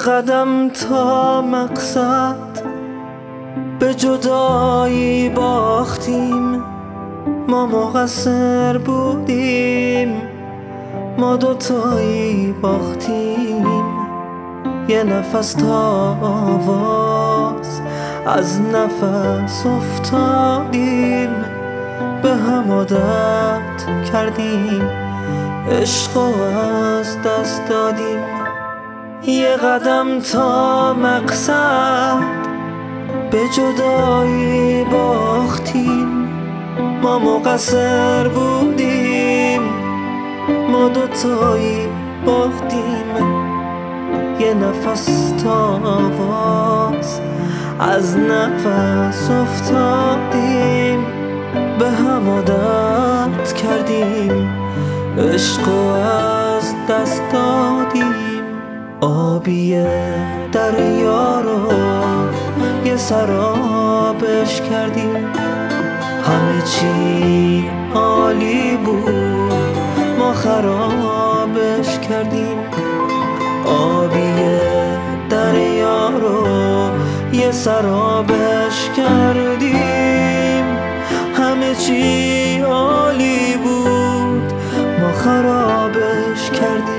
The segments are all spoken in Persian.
قدم تا مقصد به جدایی باختیم. ما مقصر بودیم، ما دوتایی باختیم. یه نفس تا آواز از نفس افتادیم، به هم عادت کردیم، عشق از دست دادیم. یه قدم تا مقصد به جدایی باختیم. ما مقصر بودیم، ما دوتایی باختیم. یه نفس تا آواز از نفس افتادیم، به هم عادت کردیم، عشق از دست دادیم. آبی دریا رو یه سرابش کردیم. همه چی عالی بود، ما خرابش کردیم. آبی دریا رو یه سرابش کردیم. همه چی عالی بود، ما خرابش کردیم.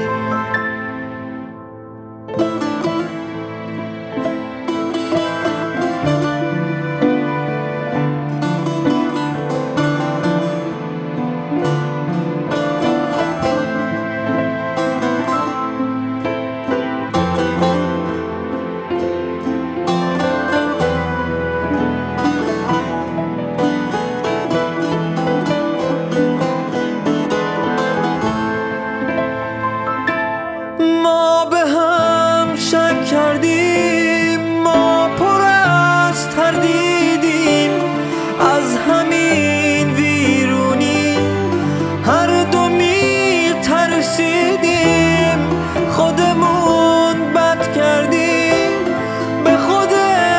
ما به هم شک کردیم، ما پر از تردیدیم. از همین ویرونی هر دو می ترسیدیم. خودمون بد کردیم، به خود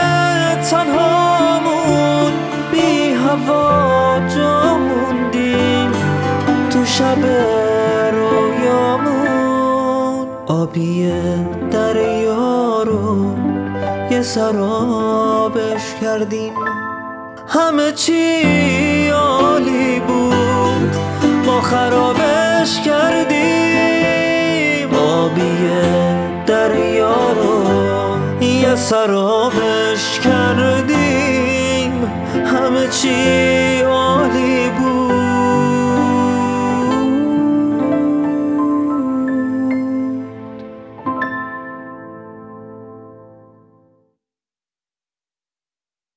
تنهامون بی هوا جا موندیم. تو شب رویامون آبی دریا رو یه سرابش کردیم. همه چی عالی بود، ما خرابش کردیم. آبی دریا رو یه سرابش کردیم. همه چی عالی بود،